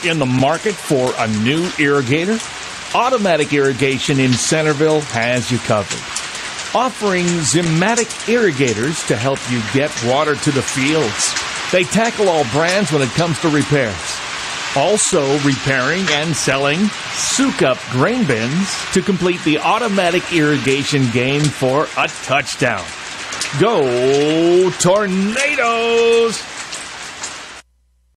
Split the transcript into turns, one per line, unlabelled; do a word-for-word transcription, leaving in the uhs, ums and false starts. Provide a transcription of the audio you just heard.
In the market for a new irrigator? Automatic Irrigation in Centerville has you covered. Offering Zimatic irrigators to help you get water to the fields. They tackle all brands when it comes to repairs. Also repairing and selling Soak-Up grain bins to complete the automatic irrigation game for a touchdown. Go Tornadoes!